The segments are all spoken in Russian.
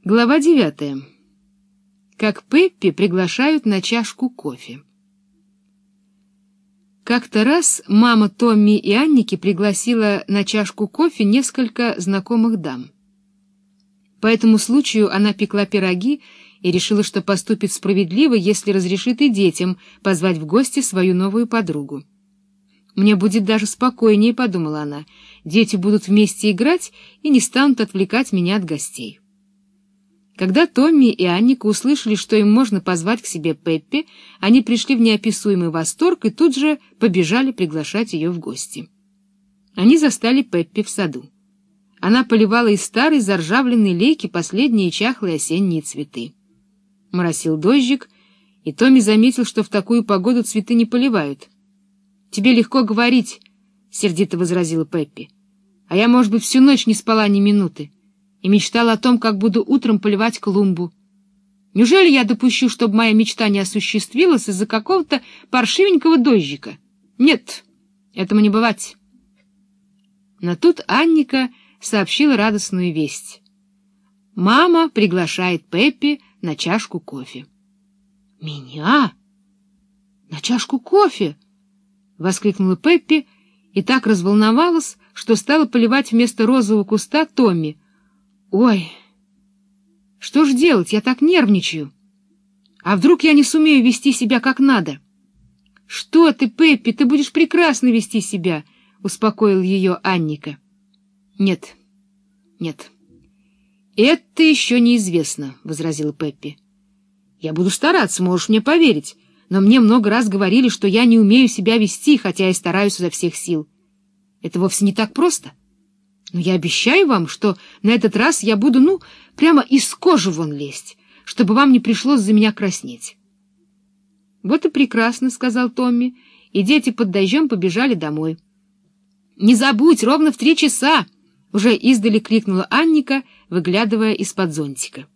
Глава 9. Как Пеппи приглашают на чашку кофе. Как-то раз мама Томми и Анники пригласила на чашку кофе несколько знакомых дам. По этому случаю она пекла пироги и решила, что поступит справедливо, если разрешит и детям позвать в гости свою новую подругу. «Мне будет даже спокойнее», — подумала она, — «дети будут вместе играть и не станут отвлекать меня от гостей». Когда Томми и Анника услышали, что им можно позвать к себе Пеппи, они пришли в неописуемый восторг и тут же побежали приглашать ее в гости. Они застали Пеппи в саду. Она поливала из старой заржавленной лейки последние чахлые осенние цветы. Моросил дождик, и Томми заметил, что в такую погоду цветы не поливают. «Тебе легко говорить», — сердито возразила Пеппи, — «а я, может быть, всю ночь не спала ни минуты и мечтала о том, как буду утром поливать клумбу. Неужели я допущу, чтобы моя мечта не осуществилась из-за какого-то паршивенького дождика? Нет, этому не бывать». Но тут Анника сообщила радостную весть. Мама приглашает Пеппи на чашку кофе. «Меня? На чашку кофе?» — воскликнула Пеппи и так разволновалась, что стала поливать вместо розового куста Томми. «Ой, что ж делать? Я так нервничаю. А вдруг я не сумею вести себя как надо?» «Что ты, Пеппи, ты будешь прекрасно вести себя», — успокоил ее Анника. «Нет, нет, это еще неизвестно», — возразила Пеппи. «Я буду стараться, можешь мне поверить, но мне много раз говорили, что я не умею себя вести, хотя и стараюсь изо всех сил. Это вовсе не так просто. Но я обещаю вам, что на этот раз я буду, прямо из кожи вон лезть, чтобы вам не пришлось за меня краснеть». «Вот и прекрасно», — сказал Томми, и дети под дождем побежали домой. «Не забудь, ровно в 3 часа!» — уже издали крикнула Анника, выглядывая из-под зонтика.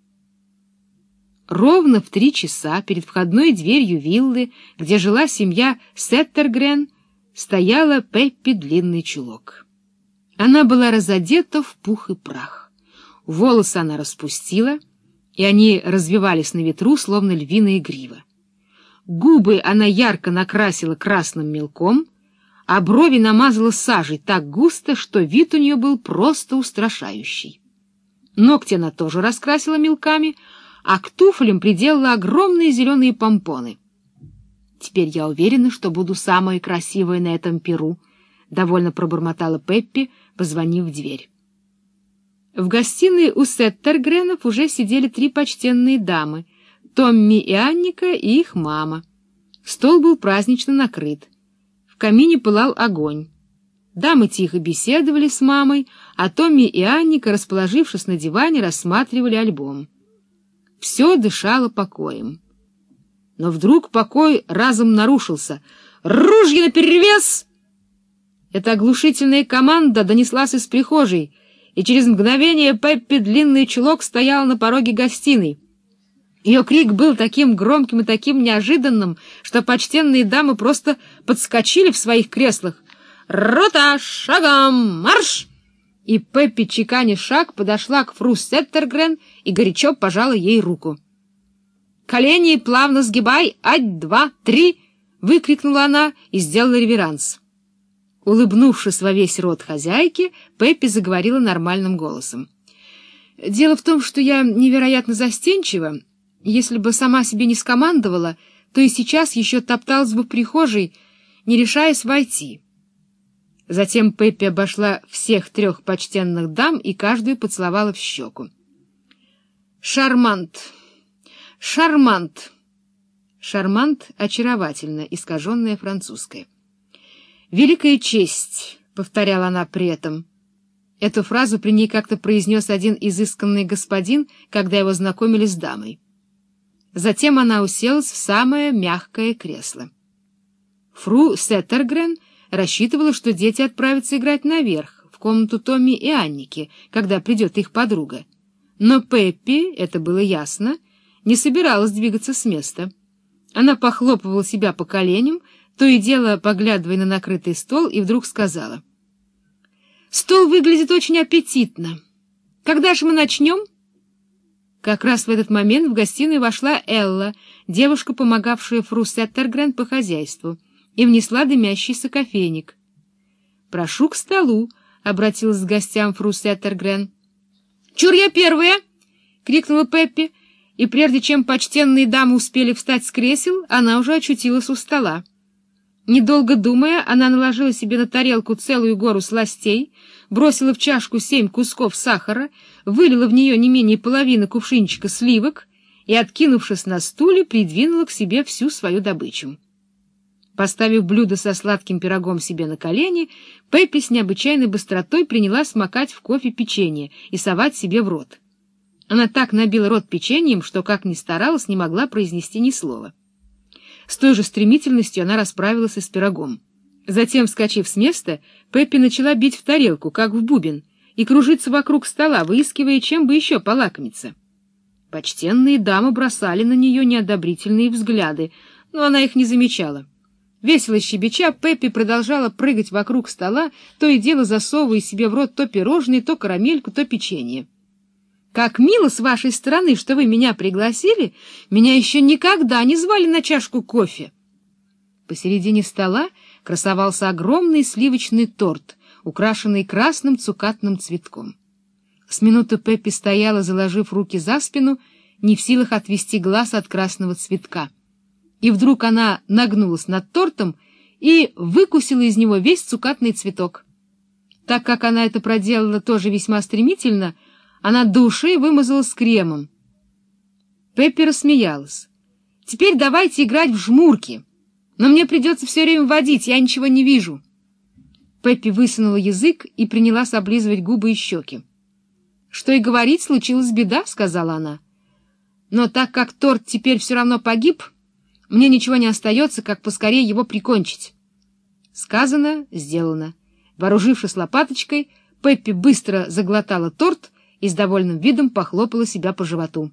Ровно в 3 часа перед входной дверью виллы, где жила семья Сеттергрен, стояла Пеппи Длинный Чулок. Она была разодета в пух и прах. Волосы она распустила, и они развивались на ветру, словно львиная грива. Губы она ярко накрасила красным мелком, а брови намазала сажей так густо, что вид у нее был просто устрашающий. Ногти она тоже раскрасила мелками, а к туфлям приделала огромные зеленые помпоны. «Теперь я уверена, что буду самая красивая на этом пиру», — довольно пробормотала Пеппи, позвонив в дверь. В гостиной у Сеттергренов уже сидели 3 почтенные дамы — Томми и Анника и их мама. Стол был празднично накрыт. В камине пылал огонь. Дамы тихо беседовали с мамой, а Томми и Анника, расположившись на диване, рассматривали альбом. Все дышало покоем. Но вдруг покой разом нарушился. «Ружья наперевес!» Эта оглушительная команда донеслась из прихожей, и через мгновение Пеппи Длинный Чулок стояла на пороге гостиной. Ее крик был таким громким и таким неожиданным, что почтенные дамы просто подскочили в своих креслах. «Рота, шагом, марш!» И Пеппи, чеканя шаг, подошла к фру Сеттергрен и горячо пожала ей руку. «Колени плавно сгибай! 1, 2, 3!» — выкрикнула она и сделала реверанс. Улыбнувшись во весь рот хозяйки, Пеппи заговорила нормальным голосом. «Дело в том, что я невероятно застенчива. Если бы сама себе не скомандовала, то и сейчас еще топталась бы в прихожей, не решаясь войти». Затем Пеппи обошла всех 3 почтенных дам и каждую поцеловала в щеку. «Шармант! Шармант!» «Шармант» — очаровательно, искаженное французское. «Великая честь», — повторяла она при этом. Эту фразу при ней как-то произнес один изысканный господин, когда его знакомили с дамой. Затем она уселась в самое мягкое кресло. Фру Сеттергрен рассчитывала, что дети отправятся играть наверх, в комнату Томми и Анники, когда придет их подруга. Но Пеппи, это было ясно, не собиралась двигаться с места. Она похлопывала себя по коленям, то и дело поглядывая на накрытый стол, и вдруг сказала: «Стол выглядит очень аппетитно. Когда же мы начнем?» Как раз в этот момент в гостиную вошла Элла, девушка, помогавшая фру Сеттергрен по хозяйству, и внесла дымящийся кофейник. — Прошу к столу, — обратилась к гостям фру Сеттергрен. — Чур я первая! — крикнула Пеппи, и прежде чем почтенные дамы успели встать с кресел, она уже очутилась у стола. Недолго думая, она наложила себе на тарелку целую гору сластей, бросила в чашку 7 кусков сахара, вылила в нее не менее половины кувшинчика сливок и, откинувшись на стуле, придвинула к себе всю свою добычу. Поставив блюдо со сладким пирогом себе на колени, Пеппи с необычайной быстротой принялась макать в кофе печенье и совать себе в рот. Она так набила рот печеньем, что, как ни старалась, не могла произнести ни слова. С той же стремительностью она расправилась и с пирогом. Затем, вскочив с места, Пеппи начала бить в тарелку, как в бубен, и кружиться вокруг стола, выискивая, чем бы еще полакомиться. Почтенные дамы бросали на нее неодобрительные взгляды, но она их не замечала. Весело щебеча, Пеппи продолжала прыгать вокруг стола, то и дело засовывая себе в рот то пирожные, то карамельку, то печенье. «Как мило с вашей стороны, что вы меня пригласили! Меня еще никогда не звали на чашку кофе!» Посередине стола красовался огромный сливочный торт, украшенный красным цукатным цветком. С минуты Пеппи стояла, заложив руки за спину, не в силах отвести глаз от красного цветка. И вдруг она нагнулась над тортом и выкусила из него весь цукатный цветок. Так как она это проделала тоже весьма стремительно, она до ушей вымазалась кремом. Пеппи рассмеялась. «Теперь давайте играть в жмурки. Но мне придется все время водить, я ничего не вижу». Пеппи высунула язык и принялась облизывать губы и щеки. «Что и говорить, случилась беда», — сказала она. «Но так как торт теперь все равно погиб, мне ничего не остается, как поскорее его прикончить». Сказано, сделано. Вооружившись лопаточкой, Пеппи быстро заглотала торт и с довольным видом похлопала себя по животу.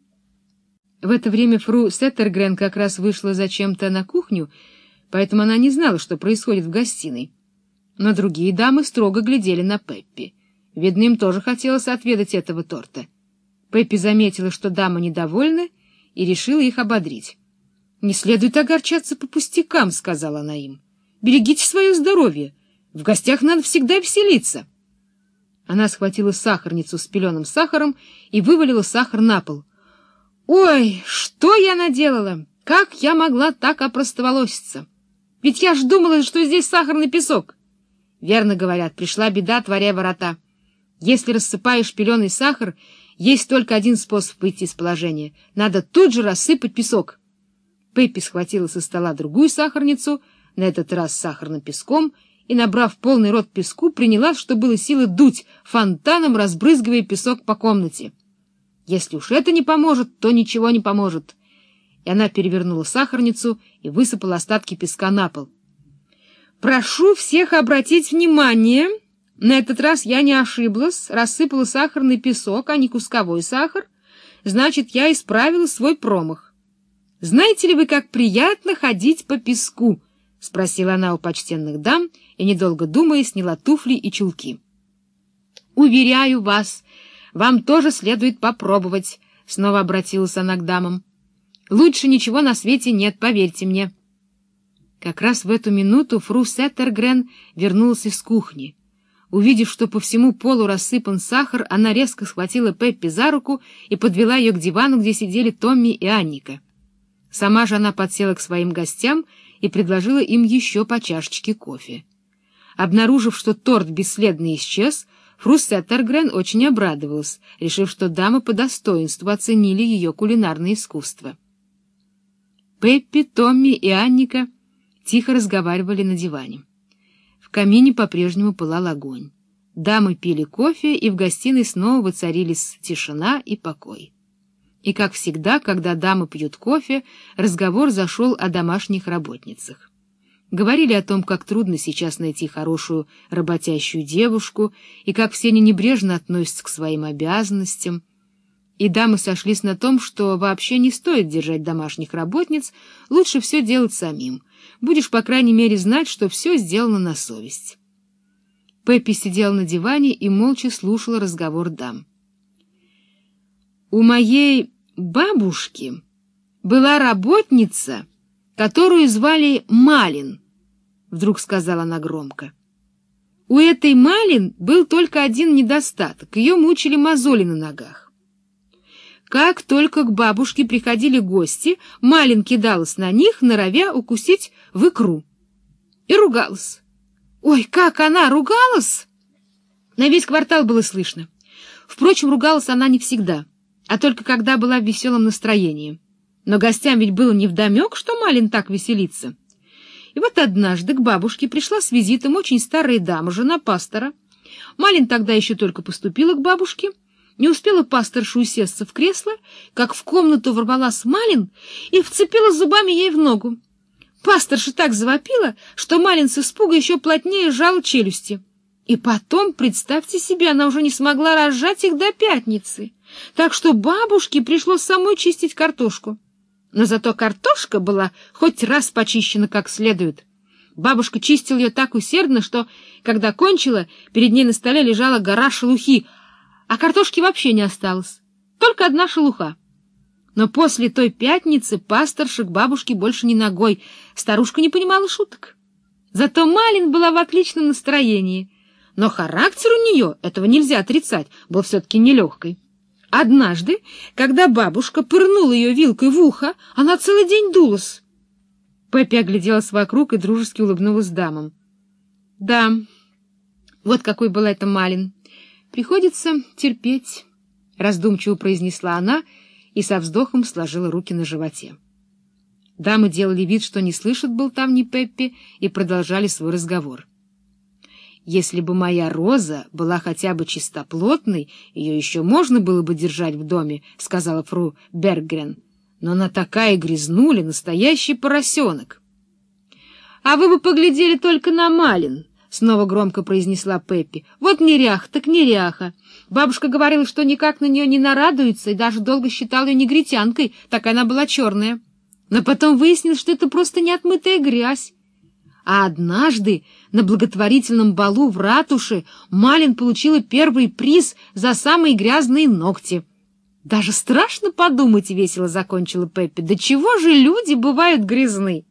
В это время фру Сеттергрен как раз вышла зачем-то на кухню, поэтому она не знала, что происходит в гостиной. Но другие дамы строго глядели на Пеппи. Видно, им тоже хотелось отведать этого торта. Пеппи заметила, что дамы недовольны, и решила их ободрить. — Не следует огорчаться по пустякам, — сказала она им. — Берегите свое здоровье. В гостях надо всегда веселиться. Она схватила сахарницу с пеленым сахаром и вывалила сахар на пол. «Ой, что я наделала! Как я могла так опростоволоситься? Ведь я ж думала, что здесь сахарный песок!» Верно говорят, пришла беда, творя ворота. Если рассыпаешь пеленый сахар, есть только один способ выйти из положения. Надо тут же рассыпать песок. Пеппи схватила со стола другую сахарницу, на этот раз с сахарным песком, и, набрав полный рот песку, принялась, что было силы, дуть фонтаном, разбрызгивая песок по комнате. Если уж это не поможет, то ничего не поможет. И она перевернула сахарницу и высыпала остатки песка на пол. «Прошу всех обратить внимание, на этот раз я не ошиблась, рассыпала сахарный песок, а не кусковой сахар, значит, я исправила свой промах. Знаете ли вы, как приятно ходить по песку?» — спросила она у почтенных дам и, недолго думая, сняла туфли и чулки. «Уверяю вас, вам тоже следует попробовать», — снова обратилась она к дамам. «Лучше ничего на свете нет, поверьте мне». Как раз в эту минуту фру Сеттергрен вернулась из кухни. Увидев, что по всему полу рассыпан сахар, она резко схватила Пеппи за руку и подвела ее к дивану, где сидели Томми и Анника. Сама же она подсела к своим гостям и предложила им еще по чашечке кофе. Обнаружив, что торт бесследно исчез, фру Сеттергрен очень обрадовалась, решив, что дамы по достоинству оценили ее кулинарное искусство. Пеппи, Томми и Анника тихо разговаривали на диване. В камине по-прежнему пылал огонь. Дамы пили кофе, и в гостиной снова воцарились тишина и покой. И, как всегда, когда дамы пьют кофе, разговор зашел о домашних работницах. Говорили о том, как трудно сейчас найти хорошую работящую девушку, и как все они небрежно относятся к своим обязанностям. И дамы сошлись на том, что вообще не стоит держать домашних работниц, лучше все делать самим. Будешь, по крайней мере, знать, что все сделано на совесть. Пеппи сидела на диване и молча слушала разговор дам. У моей бабушки была работница, которую звали Малин, — вдруг сказала она громко. У этой Малин был только один недостаток — ее мучили мозоли на ногах. Как только к бабушке приходили гости, Малин кидалась на них, норовя укусить в икру. И ругалась. Ой, как она ругалась! На весь квартал было слышно. Впрочем, ругалась она не всегда, а только когда была в веселом настроении. Но гостям ведь было невдомек, что Малин так веселится. И вот однажды к бабушке пришла с визитом очень старая дама, жена пастора. Малин тогда еще только поступила к бабушке. Не успела пасторша усесться в кресло, как в комнату ворвалась Малин и вцепилась зубами ей в ногу. Пасторша так завопила, что Малин с испуга еще плотнее сжала челюсти. И потом, представьте себе, она уже не смогла разжать их до пятницы. Так что бабушке пришлось самой чистить картошку. Но зато картошка была хоть раз почищена как следует. Бабушка чистила ее так усердно, что, когда кончила, перед ней на столе лежала гора шелухи, а картошки вообще не осталось, только одна шелуха. Но после той пятницы пасторша к бабушке больше ни ногой, старушка не понимала шуток. Зато Малин была в отличном настроении, но характер у нее, этого нельзя отрицать, был все-таки нелегкий. Однажды, когда бабушка пырнула ее вилкой в ухо, она целый день дулась. Пеппи огляделась вокруг и дружески улыбнулась дамам. — Да, вот какой была эта Малин. Приходится терпеть, — раздумчиво произнесла она и со вздохом сложила руки на животе. Дамы делали вид, что не слышат болтовни Пеппи, и продолжали свой разговор. Если бы моя Роза была хотя бы чистоплотной, ее еще можно было бы держать в доме, — сказала фру Берггрен. Но она такая грязнуля, настоящий поросенок. — А вы бы поглядели только на Малин, — снова громко произнесла Пеппи. — Вот неряха, так неряха. Бабушка говорила, что никак на нее не нарадуется, и даже долго считала ее негритянкой, так она была черная. Но потом выяснилось, что это просто неотмытая грязь. А однажды на благотворительном балу в ратуше Малин получила первый приз за самые грязные ногти. Даже страшно подумать, — весело закончила Пеппи. Да чего же люди бывают грязны?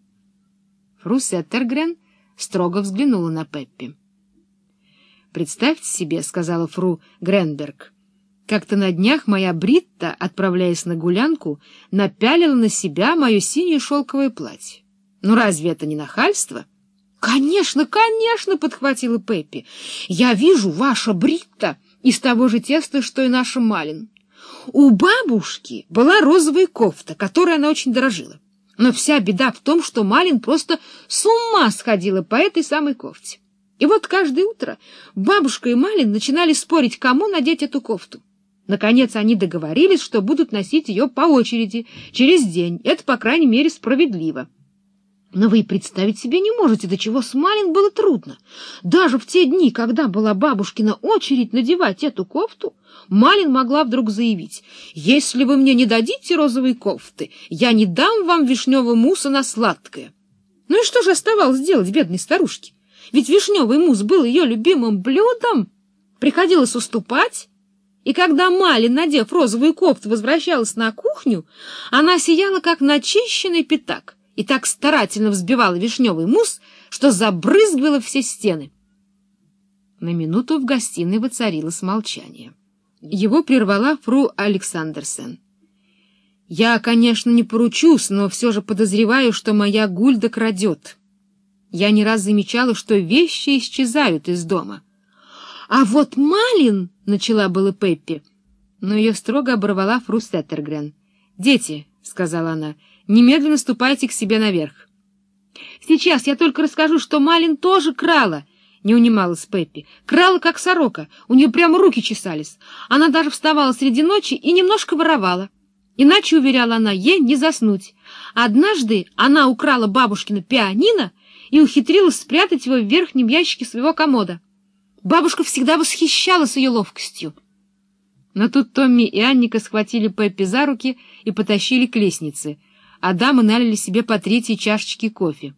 Фру Сеттергрен строго взглянула на Пеппи. «Представьте себе, — сказала фру Гренберг, — как-то на днях моя Бритта, отправляясь на гулянку, напялила на себя мое синее шелковое платье. Ну разве это не нахальство?» «Конечно, конечно!» — подхватила Пеппи. «Я вижу, ваша Бритта из того же теста, что и наша Малин. У бабушки была розовая кофта, которой она очень дорожила. Но вся беда в том, что Малин просто с ума сходила по этой самой кофте. И вот каждое утро бабушка и Малин начинали спорить, кому надеть эту кофту. Наконец они договорились, что будут носить ее по очереди, через день. Это, по крайней мере, справедливо. Но вы и представить себе не можете, до чего с Малин было трудно. Даже в те дни, когда была бабушкина очередь надевать эту кофту, Малин могла вдруг заявить: «Если вы мне не дадите розовой кофты, я не дам вам вишневого мусса на сладкое». Ну и что же оставалось делать бедной старушке? Ведь вишневый мусс был ее любимым блюдом. Приходилось уступать. И когда Малин, надев розовую кофту, возвращалась на кухню, она сияла, как начищенный пятак, и так старательно взбивала вишневый мусс, что забрызгивала все стены. На минуту в гостиной воцарилось молчание. Его прервала фру Александерсен. «Я, конечно, не поручусь, но все же подозреваю, что моя Гульда крадет. Я не раз замечала, что вещи исчезают из дома». «А вот Малин!» — начала было Пеппи, но ее строго оборвала фру Сеттергрен. «Дети», — сказала она, — «немедленно ступайте к себе наверх». «Сейчас я только расскажу, что Малин тоже крала», — не унималась Пеппи. «Крала, как сорока, у нее прямо руки чесались. Она даже вставала среди ночи и немножко воровала. Иначе, уверяла она, ей не заснуть. Однажды она украла бабушкино пианино и ухитрилась спрятать его в верхнем ящике своего комода. Бабушка всегда восхищалась ее ловкостью». Но тут Томми и Анника схватили Пеппи за руки и потащили к лестнице, а дамы налили себе по 3 чашечки кофе.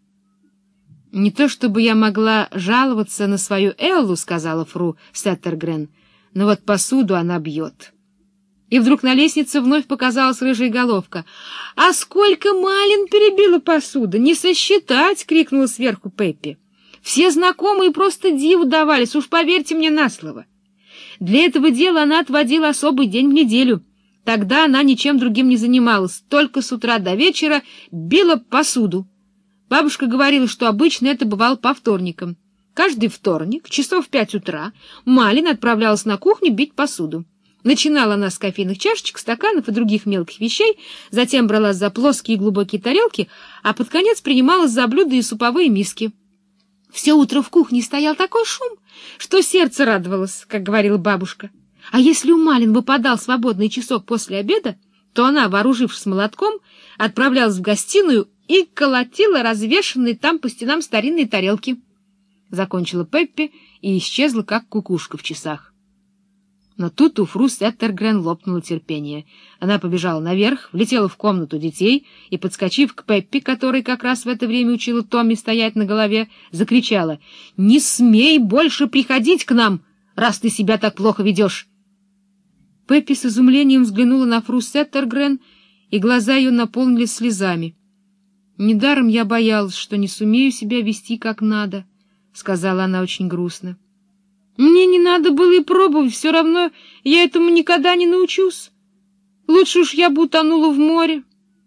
«Не то чтобы я могла жаловаться на свою Эллу, — сказала фру Сеттергрен, — но вот посуду она бьет». И вдруг на лестнице вновь показалась рыжая головка. — А сколько Малин перебила посуды! Не сосчитать! — крикнула сверху Пеппи. Все знакомые просто диву давались, уж поверьте мне на слово. Для этого дела она отводила особый день в неделю. Тогда она ничем другим не занималась, только с утра до вечера била посуду. Бабушка говорила, что обычно это бывало по вторникам. Каждый вторник, часов в 5 утра, Малин отправлялась на кухню бить посуду. Начинала она с кофейных чашечек, стаканов и других мелких вещей, затем бралась за плоские и глубокие тарелки, а под конец принималась за блюда и суповые миски. Все утро в кухне стоял такой шум, что сердце радовалось, как говорила бабушка. А если у Малин выпадал свободный часок после обеда, то она, вооружившись молотком, отправлялась в гостиную и колотила развешанные там по стенам старинные тарелки. Закончила Пеппи и исчезла, как кукушка в часах. Но тут у Фру Сеттергрен лопнуло терпение. Она побежала наверх, влетела в комнату детей и, подскочив к Пеппи, которой как раз в это время учила Томми стоять на голове, закричала: «Не смей больше приходить к нам, раз ты себя так плохо ведешь!» Пеппи с изумлением взглянула на Фру Сеттергрен, и глаза ее наполнились слезами. «Недаром я боялась, что не сумею себя вести как надо», — сказала она очень грустно. «Мне не надо было и пробовать, все равно я этому никогда не научусь. Лучше уж я бы утонула в море».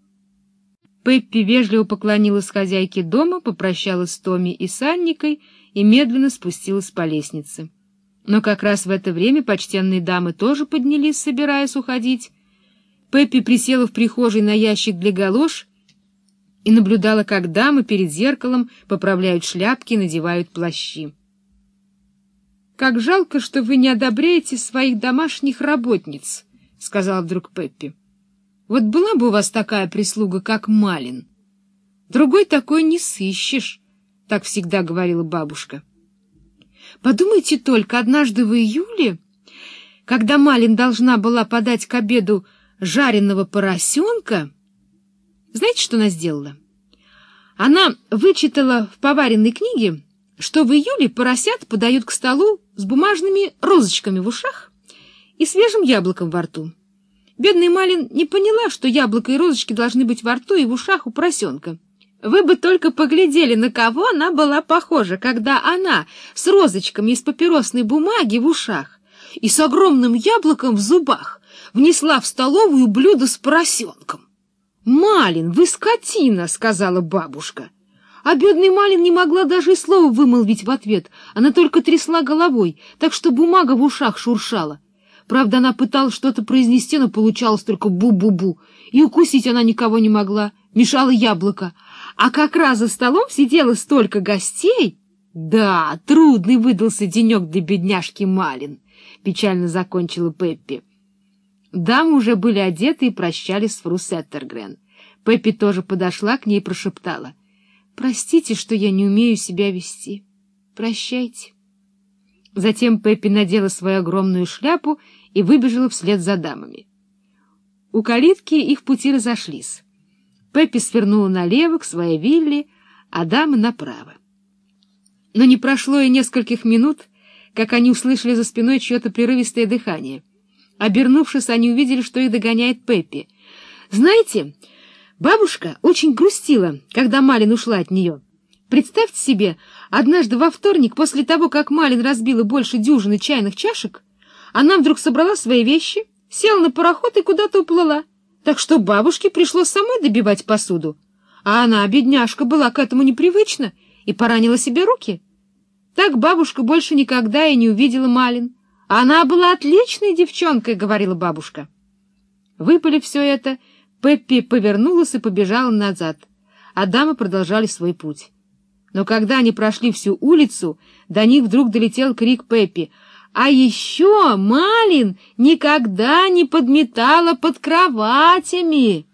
Пеппи вежливо поклонилась хозяйке дома, попрощалась с Томми и с Анникой и медленно спустилась по лестнице. Но как раз в это время почтенные дамы тоже поднялись, собираясь уходить. Пеппи присела в прихожей на ящик для галош и наблюдала, как дамы перед зеркалом поправляют шляпки и надевают плащи. «Как жалко, что вы не одобряете своих домашних работниц», — сказала вдруг Пеппи. «Вот была бы у вас такая прислуга, как Малин. Другой такой не сыщешь», — так всегда говорила бабушка. Подумайте только, однажды в июле, когда Малин должна была подать к обеду жареного поросенка, знаете, что она сделала? Она вычитала в поваренной книге, что в июле поросят подают к столу с бумажными розочками в ушах и свежим яблоком во рту. Бедная Малин не поняла, что яблоко и розочки должны быть во рту и в ушах у поросенка. Вы бы только поглядели, на кого она была похожа, когда она с розочками из папиросной бумаги в ушах и с огромным яблоком в зубах внесла в столовую блюдо с поросенком. «Малин, вы скотина!» — сказала бабушка. А бедная Малин не могла даже и слова вымолвить в ответ. Она только трясла головой, так что бумага в ушах шуршала. Правда, она пыталась что-то произнести, но получалось только бу-бу-бу. И укусить она никого не могла, мешало яблоко. А как раз за столом сидело столько гостей. Да, трудный выдался денек для бедняжки Малин, печально закончила Пеппи. Дамы уже были одеты и прощались с Фру Сеттергрен. Пеппи тоже подошла к ней и прошептала: «Простите, что я не умею себя вести. Прощайте». Затем Пеппи надела свою огромную шляпу и выбежала вслед за дамами. У калитки их пути разошлись. Пеппи свернула налево к своей вилле, а дамы направо. Но не прошло и нескольких минут, как они услышали за спиной чье-то прерывистое дыхание. Обернувшись, они увидели, что их догоняет Пеппи. «Знаете, бабушка очень грустила, когда Малин ушла от нее. Представьте себе, однажды во вторник, после того, как Малин разбила больше дюжины чайных чашек, она вдруг собрала свои вещи, села на пароход и куда-то уплыла. Так что бабушке пришлось самой добивать посуду. А она, бедняжка, была к этому непривычна и поранила себе руки. Так бабушка больше никогда и не увидела Малин. А она была отличной девчонкой, — говорила бабушка». Выпалив все это, Пеппи повернулась и побежала назад, а дамы продолжали свой путь. Но когда они прошли всю улицу, до них вдруг долетел крик Пеппи: «А еще Малин никогда не подметала под кроватями!»